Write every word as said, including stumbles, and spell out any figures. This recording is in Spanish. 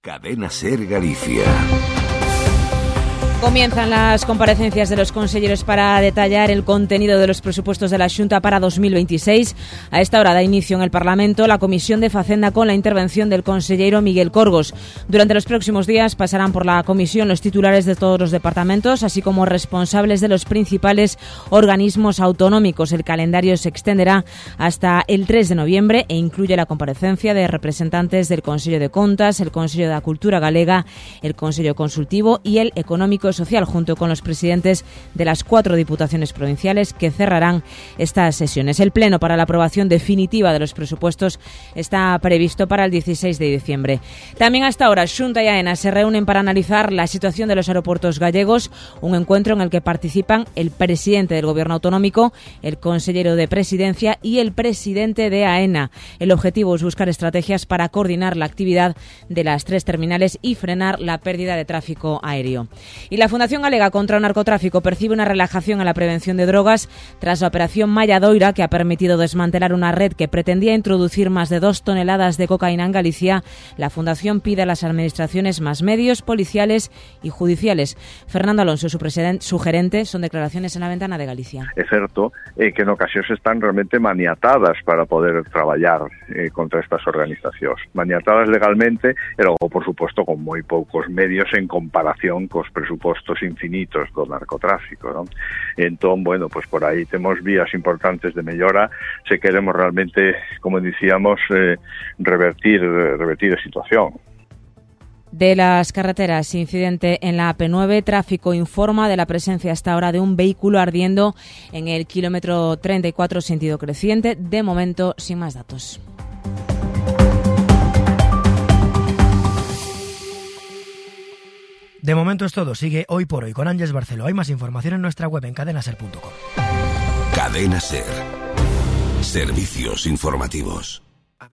Cadena Ser Galicia. Comienzan las comparecencias de los conselleros para detallar el contenido de los presupuestos de la Xunta para dos mil veintiséis. A esta hora da inicio en el Parlamento la Comisión de Facenda con la intervención del consellero Miguel Corgos. Durante los próximos días pasarán por la comisión los titulares de todos los departamentos, así como responsables de los principales organismos autonómicos. El calendario se extenderá hasta el tres de noviembre e incluye la comparecencia de representantes del Consello de Contas, el Consello da Cultura Galega, el Consello Consultivo y el Económico Social, junto con los presidentes de las cuatro diputaciones provinciales que cerrarán estas sesiones. El pleno para la aprobación definitiva de los presupuestos está previsto para el dieciséis de diciembre. También hasta ahora Xunta y AENA se reúnen para analizar la situación de los aeropuertos gallegos, un encuentro en el que participan el presidente del Gobierno autonómico, el consellero de Presidencia y el presidente de AENA. El objetivo es buscar estrategias para coordinar la actividad de las tres terminales y frenar la pérdida de tráfico aéreo. Y la Fundación Galega contra el Narcotráfico percibe una relajación en la prevención de drogas tras la operación Malladoira, que ha permitido desmantelar una red que pretendía introducir más de dos toneladas de cocaína en Galicia. La Fundación pide a las administraciones más medios policiales y judiciales. Fernando Alonso, su, su gerente, son declaraciones en La Ventana de Galicia. É certo eh, que en ocasións están realmente maniatadas para poder traballar eh, contra estas organizacións. Maniatadas legalmente e logo, por suposto, con moi poucos medios en comparación cos presupuestos infinitos do narcotráfico, ¿no? Entón, bueno, pues por aí temos vías importantes de mellora se queremos realmente, como dicíamos, eh, revertir, revertir a situación. De las carreteras, incidente en la A P nueve, tráfico informa de la presencia hasta ahora de un vehículo ardiendo en el kilómetro treinta y cuatro sentido creciente. De momento, sin más datos. De momento es todo. Sigue Hoy por Hoy con Ángeles Barceló. Hay más información en nuestra web en cadena ser punto com. Cadena Ser. Servicios informativos.